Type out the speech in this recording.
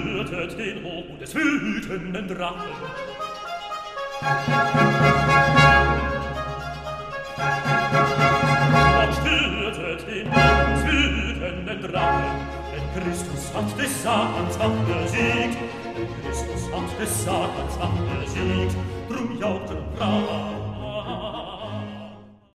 tötet den Hoch des wütenden Drachen. Gott tötet den Hoch des wütenden Drachen, denn Christus hat des Satans Macht besiegt. Denn Christus hat des Satans Macht besiegt. Drum jauchten Brava